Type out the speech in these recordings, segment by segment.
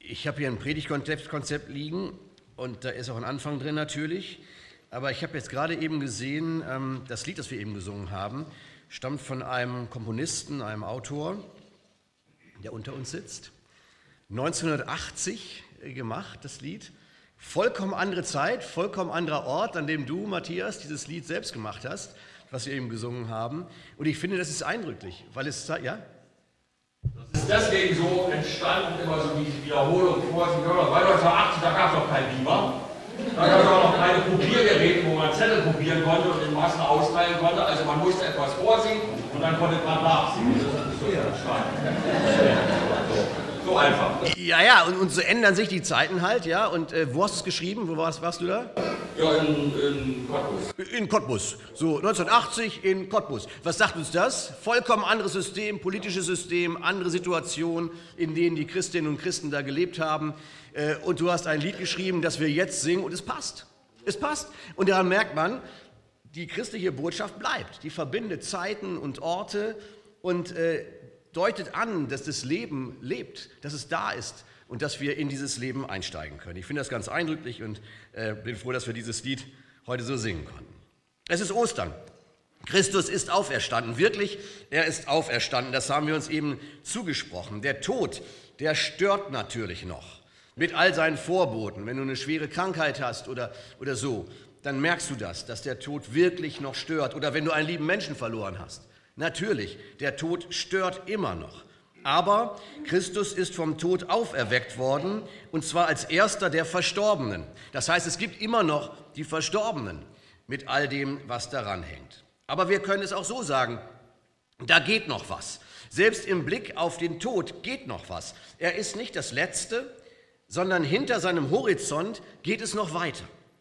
Ich habe hier ein Predigtkonzept liegen und da ist auch ein Anfang drin natürlich. Aber ich habe jetzt gerade eben gesehen, das Lied, das wir eben gesungen haben, stammt von einem Komponisten, einem Autor, der unter uns sitzt. 1980 gemacht, das Lied. Vollkommen andere Zeit, vollkommen anderer Ort, an dem du, Matthias, dieses Lied selbst gemacht hast, was wir eben gesungen haben. Und ich finde, das ist eindrücklich, weil es, ja? Das ist deswegen so entstanden, immer so diese Wiederholung vor, weil 1980, da gab es noch kein Beamer. Da gab es auch noch keine Kopiergeräte, wo man Zettel kopieren konnte und in Massen austeilen konnte. Also man musste etwas vorsingen und dann konnte man nachsingen. Das ist so entstanden. So einfach. Ja, und so ändern sich die Zeiten halt, ja. Und wo hast du es geschrieben? Wo warst du da? Ja, in Cottbus. In Cottbus. So, 1980 in Cottbus. Was sagt uns das? Vollkommen anderes System, politisches System, andere Situation, in denen die Christinnen und Christen da gelebt haben. Und du hast ein Lied geschrieben, das wir jetzt singen, und es passt. Es passt. Und daran merkt man, die christliche Botschaft bleibt. Die verbindet Zeiten und Orte und deutet an, dass das Leben lebt, dass es da ist und dass wir in dieses Leben einsteigen können. Ich finde das ganz eindrücklich und bin froh, dass wir dieses Lied heute so singen konnten. Es ist Ostern. Christus ist auferstanden. Wirklich, er ist auferstanden. Das haben wir uns eben zugesprochen. Der Tod, der stört natürlich noch mit all seinen Vorboten. Wenn du eine schwere Krankheit hast oder so, dann merkst du das, dass der Tod wirklich noch stört. Oder wenn du einen lieben Menschen verloren hast. Natürlich, der Tod stört immer noch. Aber Christus ist vom Tod auferweckt worden, und zwar als erster der Verstorbenen. Das heißt, es gibt immer noch die Verstorbenen mit all dem, was daran hängt. Aber wir können es auch so sagen, da geht noch was. Selbst im Blick auf den Tod geht noch was. Er ist nicht das Letzte, sondern hinter seinem Horizont geht es noch weiter.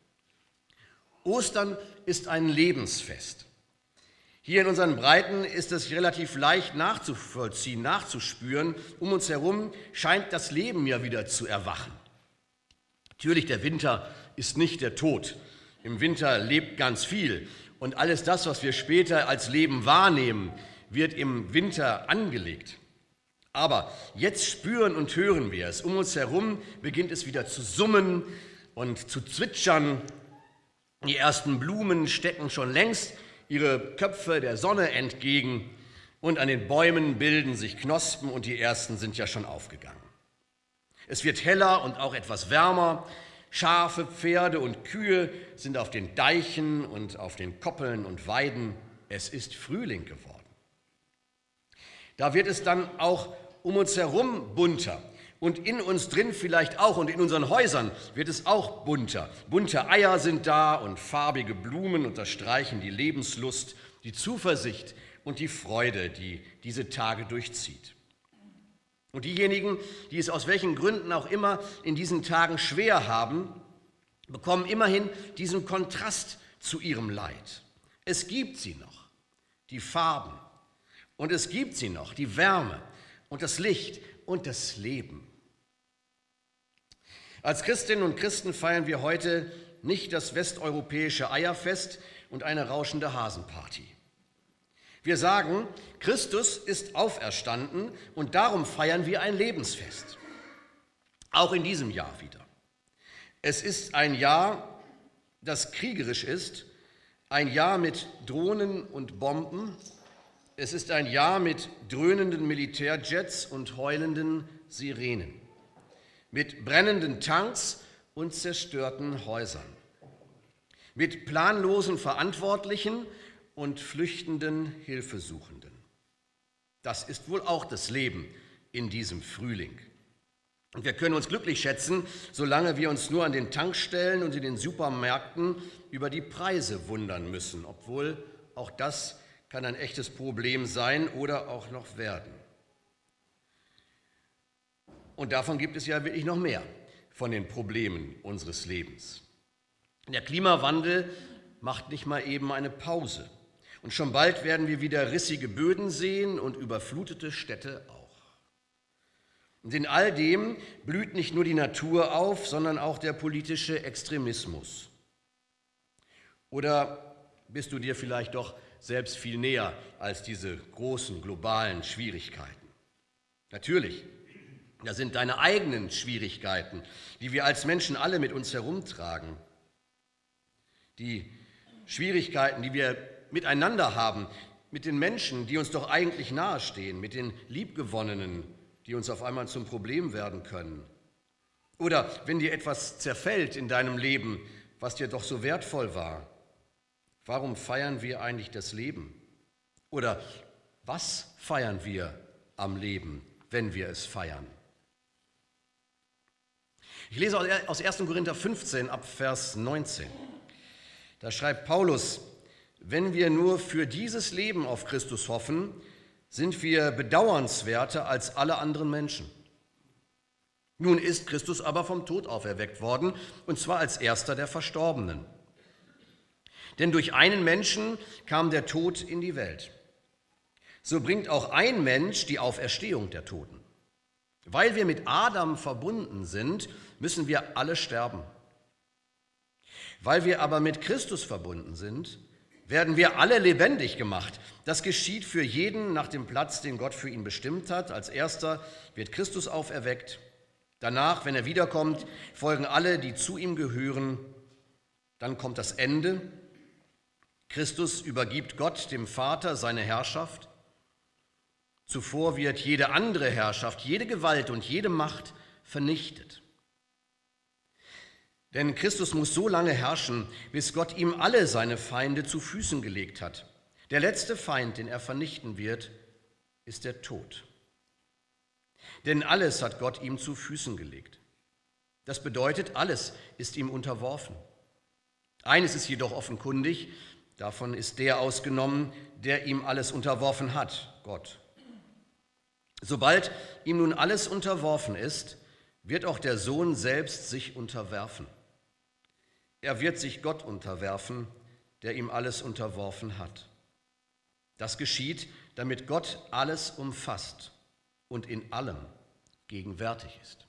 Ostern ist ein Lebensfest. Hier in unseren Breiten ist es relativ leicht nachzuvollziehen, nachzuspüren. Um uns herum scheint das Leben ja wieder zu erwachen. Natürlich, der Winter ist nicht der Tod. Im Winter lebt ganz viel. Und alles das, was wir später als Leben wahrnehmen, wird im Winter angelegt. Aber jetzt spüren und hören wir es. Um uns herum beginnt es wieder zu summen und zu zwitschern. Die ersten Blumen stecken schon längst ihre Köpfe der Sonne entgegen und an den Bäumen bilden sich Knospen und die ersten sind ja schon aufgegangen. Es wird heller und auch etwas wärmer. Schafe, Pferde und Kühe sind auf den Deichen und auf den Koppeln und Weiden. Es ist Frühling geworden. Da wird es dann auch um uns herum bunter. Und in uns drin vielleicht auch und in unseren Häusern wird es auch bunter. Bunte Eier sind da und farbige Blumen unterstreichen die Lebenslust, die Zuversicht und die Freude, die diese Tage durchzieht. Und diejenigen, die es aus welchen Gründen auch immer in diesen Tagen schwer haben, bekommen immerhin diesen Kontrast zu ihrem Leid. Es gibt sie noch, die Farben, und es gibt sie noch, die Wärme und das Licht und das Leben. Als Christinnen und Christen feiern wir heute nicht das westeuropäische Eierfest und eine rauschende Hasenparty. Wir sagen, Christus ist auferstanden und darum feiern wir ein Lebensfest. Auch in diesem Jahr wieder. Es ist ein Jahr, das kriegerisch ist, ein Jahr mit Drohnen und Bomben. Es ist ein Jahr mit dröhnenden Militärjets und heulenden Sirenen, mit brennenden Tanks und zerstörten Häusern, mit planlosen Verantwortlichen und flüchtenden Hilfesuchenden. Das ist wohl auch das Leben in diesem Frühling. Und wir können uns glücklich schätzen, solange wir uns nur an den Tankstellen und in den Supermärkten über die Preise wundern müssen, obwohl auch das kann ein echtes Problem sein oder auch noch werden. Und davon gibt es ja wirklich noch mehr, von den Problemen unseres Lebens. Der Klimawandel macht nicht mal eben eine Pause. Und schon bald werden wir wieder rissige Böden sehen und überflutete Städte auch. Und in all dem blüht nicht nur die Natur auf, sondern auch der politische Extremismus. Oder bist du dir vielleicht doch selbst viel näher als diese großen globalen Schwierigkeiten? Natürlich, Das sind deine eigenen Schwierigkeiten, die wir als Menschen alle mit uns herumtragen. Die Schwierigkeiten, die wir miteinander haben, mit den Menschen, die uns doch eigentlich nahestehen, mit den Liebgewonnenen, die uns auf einmal zum Problem werden können. Oder wenn dir etwas zerfällt in deinem Leben, was dir doch so wertvoll war. Warum feiern wir eigentlich das Leben? Oder was feiern wir am Leben, wenn wir es feiern? Ich lese aus 1. Korinther 15 ab Vers 19. Da schreibt Paulus: Wenn wir nur für dieses Leben auf Christus hoffen, sind wir bedauernswerter als alle anderen Menschen. Nun ist Christus aber vom Tod auferweckt worden, und zwar als erster der Verstorbenen. Denn durch einen Menschen kam der Tod in die Welt. So bringt auch ein Mensch die Auferstehung der Toten. Weil wir mit Adam verbunden sind, müssen wir alle sterben. Weil wir aber mit Christus verbunden sind, werden wir alle lebendig gemacht. Das geschieht für jeden nach dem Platz, den Gott für ihn bestimmt hat. Als erster wird Christus auferweckt. Danach, wenn er wiederkommt, folgen alle, die zu ihm gehören. Dann kommt das Ende. Christus übergibt Gott, dem Vater, seine Herrschaft. Zuvor wird jede andere Herrschaft, jede Gewalt und jede Macht vernichtet. Denn Christus muss so lange herrschen, bis Gott ihm alle seine Feinde zu Füßen gelegt hat. Der letzte Feind, den er vernichten wird, ist der Tod. Denn alles hat Gott ihm zu Füßen gelegt. Das bedeutet, alles ist ihm unterworfen. Eines ist jedoch offenkundig, davon ist der ausgenommen, der ihm alles unterworfen hat, Gott. Sobald ihm nun alles unterworfen ist, wird auch der Sohn selbst sich unterwerfen. Er wird sich Gott unterwerfen, der ihm alles unterworfen hat. Das geschieht, damit Gott alles umfasst und in allem gegenwärtig ist.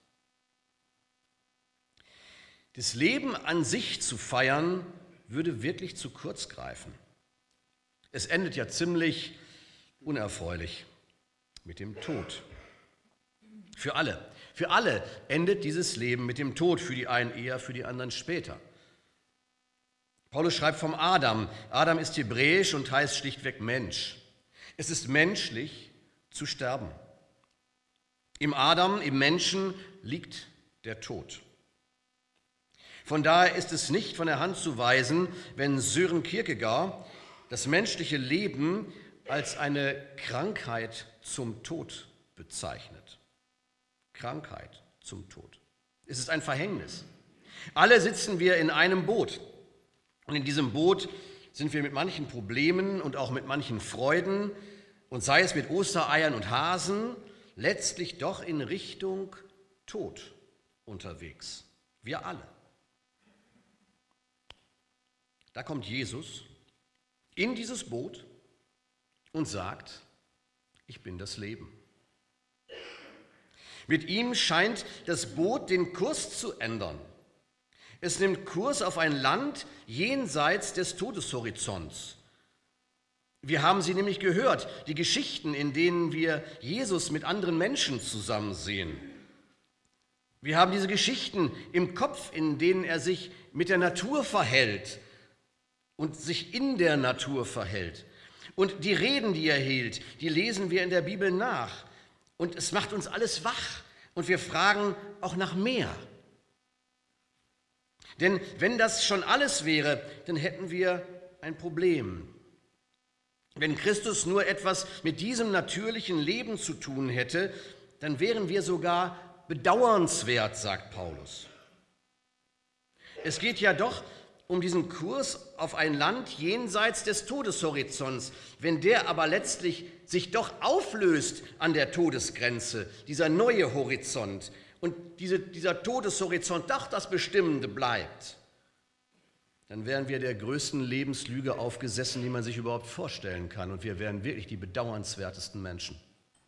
Das Leben an sich zu feiern, würde wirklich zu kurz greifen. Es endet ja ziemlich unerfreulich mit dem Tod. Für alle endet dieses Leben mit dem Tod, für die einen eher, für die anderen später. Paulus schreibt vom Adam. Adam ist hebräisch und heißt schlichtweg Mensch. Es ist menschlich zu sterben. Im Adam, im Menschen, liegt der Tod. Von daher ist es nicht von der Hand zu weisen, wenn Søren Kierkegaard das menschliche Leben als eine Krankheit zum Tod bezeichnet. Krankheit zum Tod. Es ist ein Verhängnis. Alle sitzen wir in einem Boot. Und in diesem Boot sind wir mit manchen Problemen und auch mit manchen Freuden, und sei es mit Ostereiern und Hasen, letztlich doch in Richtung Tod unterwegs. Wir alle. Da kommt Jesus in dieses Boot und sagt: Ich bin das Leben. Mit ihm scheint das Boot den Kurs zu ändern. Es nimmt Kurs auf ein Land jenseits des Todeshorizonts. Wir haben sie nämlich gehört, die Geschichten, in denen wir Jesus mit anderen Menschen zusammen sehen. Wir haben diese Geschichten im Kopf, in denen er sich mit der Natur verhält und sich in der Natur verhält. Und die Reden, die er hielt, die lesen wir in der Bibel nach. Und es macht uns alles wach und wir fragen auch nach mehr. Denn wenn das schon alles wäre, dann hätten wir ein Problem. Wenn Christus nur etwas mit diesem natürlichen Leben zu tun hätte, dann wären wir sogar bedauernswert, sagt Paulus. Es geht ja doch um diesen Kurs auf ein Land jenseits des Todeshorizonts. Wenn der aber letztlich sich doch auflöst an der Todesgrenze, dieser neue Horizont, und dieser Todeshorizont doch das Bestimmende bleibt, dann wären wir der größten Lebenslüge aufgesessen, die man sich überhaupt vorstellen kann. Und wir wären wirklich die bedauernswertesten Menschen.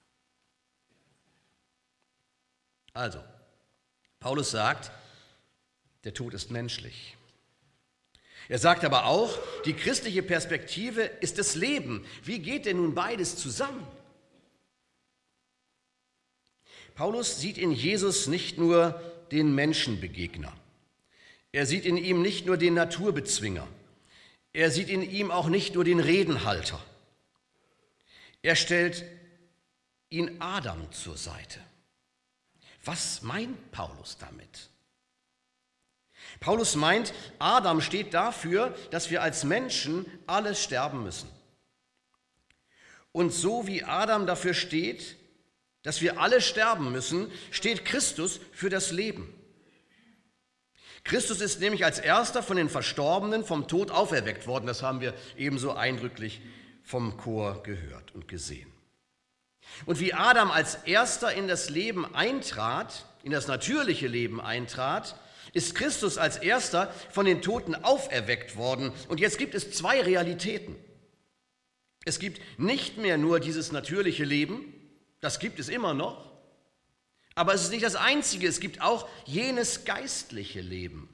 Also, Paulus sagt, der Tod ist menschlich. Er sagt aber auch, die christliche Perspektive ist das Leben. Wie geht denn nun beides zusammen? Paulus sieht in Jesus nicht nur den Menschenbegegner. Er sieht in ihm nicht nur den Naturbezwinger. Er sieht in ihm auch nicht nur den Redenhalter. Er stellt ihn Adam zur Seite. Was meint Paulus damit? Paulus meint, Adam steht dafür, dass wir als Menschen alle sterben müssen. Und so wie Adam dafür steht, dass wir alle sterben müssen, steht Christus für das Leben. Christus ist nämlich als erster von den Verstorbenen vom Tod auferweckt worden. Das haben wir ebenso eindrücklich vom Chor gehört und gesehen. Und wie Adam als erster in das Leben eintrat, in das natürliche Leben eintrat, ist Christus als erster von den Toten auferweckt worden. Und jetzt gibt es zwei Realitäten. Es gibt nicht mehr nur dieses natürliche Leben, das gibt es immer noch, aber es ist nicht das Einzige, es gibt auch jenes geistliche Leben.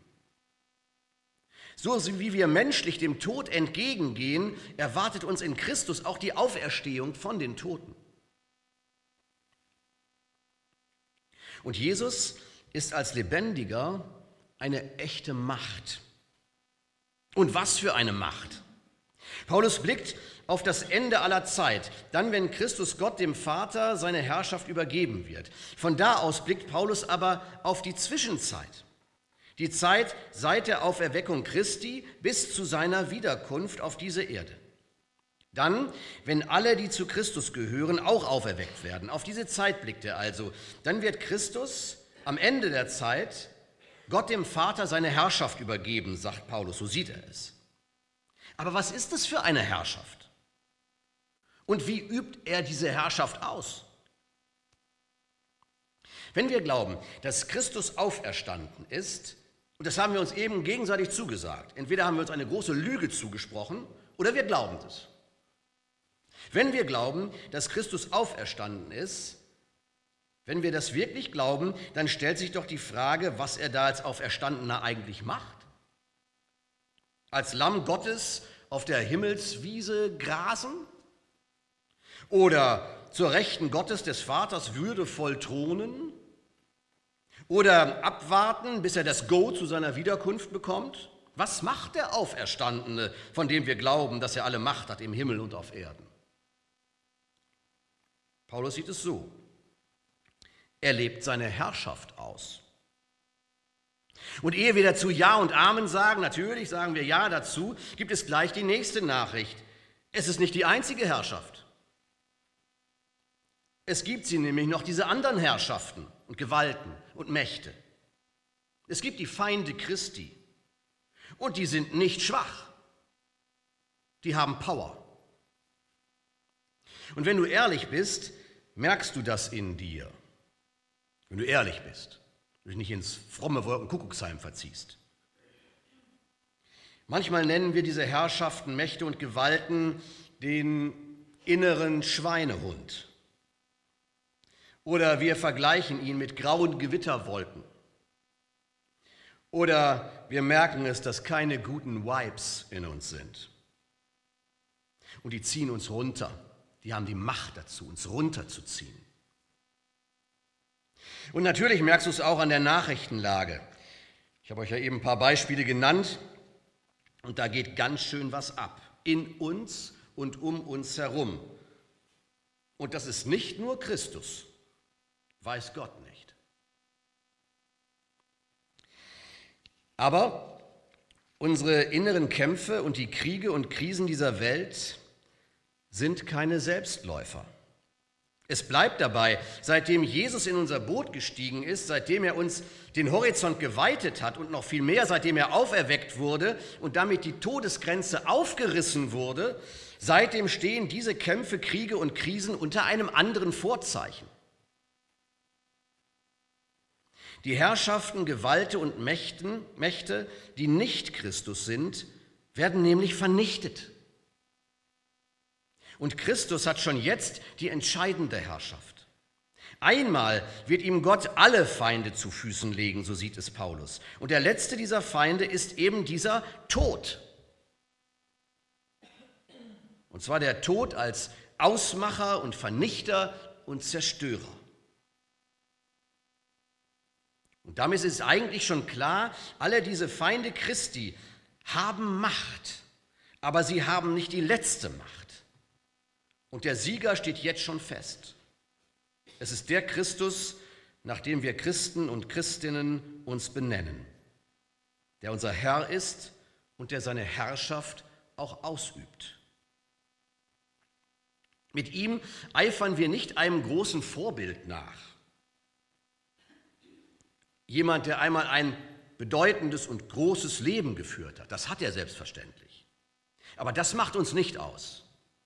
So wie wir menschlich dem Tod entgegengehen, erwartet uns in Christus auch die Auferstehung von den Toten. Und Jesus ist als Lebendiger eine echte Macht. Und was für eine Macht! Paulus blickt auf das Ende aller Zeit, dann, wenn Christus Gott dem Vater seine Herrschaft übergeben wird. Von da aus blickt Paulus aber auf die Zwischenzeit, die Zeit seit der Auferweckung Christi bis zu seiner Wiederkunft auf diese Erde. Dann, wenn alle, die zu Christus gehören, auch auferweckt werden. Auf diese Zeit blickt er also. Dann wird Christus am Ende der Zeit Gott dem Vater seine Herrschaft übergeben, sagt Paulus, so sieht er es. Aber was ist es für eine Herrschaft? Und wie übt er diese Herrschaft aus? Wenn wir glauben, dass Christus auferstanden ist, und das haben wir uns eben gegenseitig zugesagt, entweder haben wir uns eine große Lüge zugesprochen oder wir glauben es. Wenn wir glauben, dass Christus auferstanden ist, wenn wir das wirklich glauben, dann stellt sich doch die Frage, was er da als Auferstandener eigentlich macht. Als Lamm Gottes auf der Himmelswiese grasen? Oder zur Rechten Gottes des Vaters würdevoll thronen? Oder abwarten, bis er das Go zu seiner Wiederkunft bekommt? Was macht der Auferstandene, von dem wir glauben, dass er alle Macht hat im Himmel und auf Erden? Paulus sieht es so. Er lebt seine Herrschaft aus. Und ehe wir dazu Ja und Amen sagen, natürlich sagen wir Ja dazu, gibt es gleich die nächste Nachricht. Es ist nicht die einzige Herrschaft. Es gibt sie nämlich noch, diese anderen Herrschaften und Gewalten und Mächte. Es gibt die Feinde Christi und die sind nicht schwach. Die haben Power. Und wenn du ehrlich bist, merkst du das in dir. Wenn du ehrlich bist, du dich nicht ins fromme Wolkenkuckucksheim verziehst. Manchmal nennen wir diese Herrschaften, Mächte und Gewalten den inneren Schweinehund. Oder wir vergleichen ihn mit grauen Gewitterwolken. Oder wir merken es, dass keine guten Vibes in uns sind. Und die ziehen uns runter. Die haben die Macht dazu, uns runterzuziehen. Und natürlich merkst du es auch an der Nachrichtenlage. Ich habe euch ja eben ein paar Beispiele genannt und da geht ganz schön was ab. In uns und um uns herum. Und das ist nicht nur Christus, weiß Gott nicht. Aber unsere inneren Kämpfe und die Kriege und Krisen dieser Welt sind keine Selbstläufer. Es bleibt dabei, seitdem Jesus in unser Boot gestiegen ist, seitdem er uns den Horizont geweitet hat und noch viel mehr, seitdem er auferweckt wurde und damit die Todesgrenze aufgerissen wurde, seitdem stehen diese Kämpfe, Kriege und Krisen unter einem anderen Vorzeichen. Die Herrschaften, Gewalten und Mächte, die nicht Christus sind, werden nämlich vernichtet. Und Christus hat schon jetzt die entscheidende Herrschaft. Einmal wird ihm Gott alle Feinde zu Füßen legen, so sieht es Paulus. Und der letzte dieser Feinde ist eben dieser Tod. Und zwar der Tod als Ausmacher und Vernichter und Zerstörer. Und damit ist eigentlich schon klar, alle diese Feinde Christi haben Macht, aber sie haben nicht die letzte Macht. Und der Sieger steht jetzt schon fest. Es ist der Christus, nach dem wir Christen und Christinnen uns benennen, der unser Herr ist und der seine Herrschaft auch ausübt. Mit ihm eifern wir nicht einem großen Vorbild nach. Jemand, der einmal ein bedeutendes und großes Leben geführt hat, das hat er selbstverständlich. Aber das macht uns nicht aus.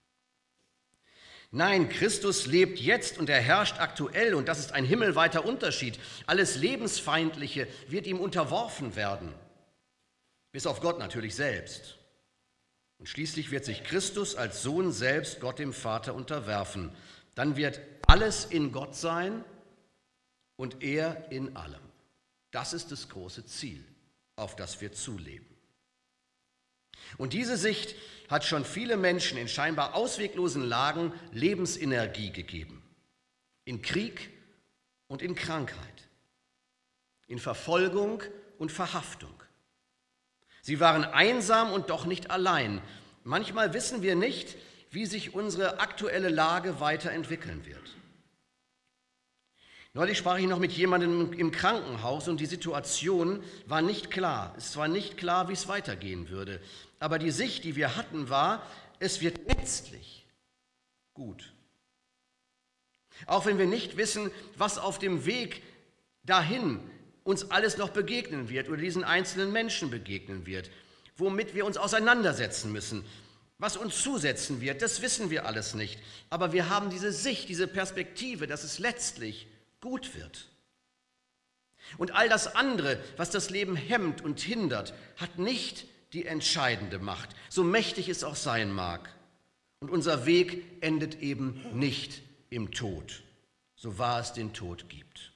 Nein, Christus lebt jetzt und er herrscht aktuell und das ist ein himmelweiter Unterschied. Alles Lebensfeindliche wird ihm unterworfen werden, bis auf Gott natürlich selbst. Und schließlich wird sich Christus als Sohn selbst Gott dem Vater unterwerfen. Dann wird alles in Gott sein und er in allem. Das ist das große Ziel, auf das wir zuleben. Und diese Sicht hat schon viele Menschen in scheinbar ausweglosen Lagen Lebensenergie gegeben. In Krieg und in Krankheit, in Verfolgung und Verhaftung. Sie waren einsam und doch nicht allein. Manchmal wissen wir nicht, wie sich unsere aktuelle Lage weiterentwickeln wird. Neulich sprach ich noch mit jemandem im Krankenhaus und die Situation war nicht klar. Es war nicht klar, wie es weitergehen würde. Aber die Sicht, die wir hatten, war, es wird letztlich gut. Auch wenn wir nicht wissen, was auf dem Weg dahin uns alles noch begegnen wird oder diesen einzelnen Menschen begegnen wird, womit wir uns auseinandersetzen müssen, was uns zusetzen wird, das wissen wir alles nicht. Aber wir haben diese Sicht, diese Perspektive, dass es letztlich gut wird. Und all das andere, was das Leben hemmt und hindert, hat nicht die entscheidende Macht, so mächtig es auch sein mag. Und unser Weg endet eben nicht im Tod, so wahr es den Tod gibt.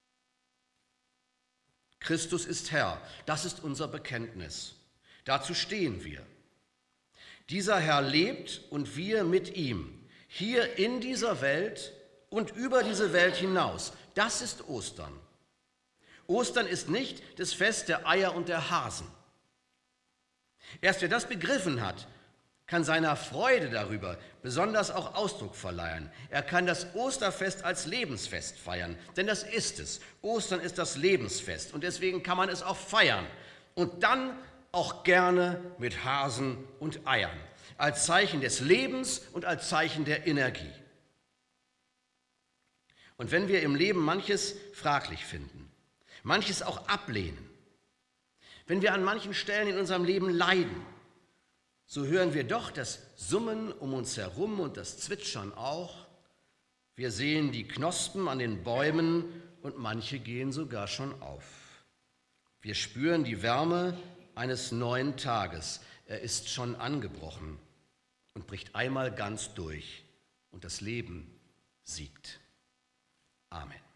Christus ist Herr, das ist unser Bekenntnis. Dazu stehen wir. Dieser Herr lebt und wir mit ihm, hier in dieser Welt und über diese Welt hinaus. Das ist Ostern. Ostern ist nicht das Fest der Eier und der Hasen. Erst wer das begriffen hat, kann seiner Freude darüber besonders auch Ausdruck verleihen. Er kann das Osterfest als Lebensfest feiern, denn das ist es. Ostern ist das Lebensfest und deswegen kann man es auch feiern. Und dann auch gerne mit Hasen und Eiern, als Zeichen des Lebens und als Zeichen der Energie. Und wenn wir im Leben manches fraglich finden, manches auch ablehnen, wenn wir an manchen Stellen in unserem Leben leiden, so hören wir doch das Summen um uns herum und das Zwitschern auch. Wir sehen die Knospen an den Bäumen und manche gehen sogar schon auf. Wir spüren die Wärme eines neuen Tages. Er ist schon angebrochen und bricht einmal ganz durch und das Leben siegt. Amen.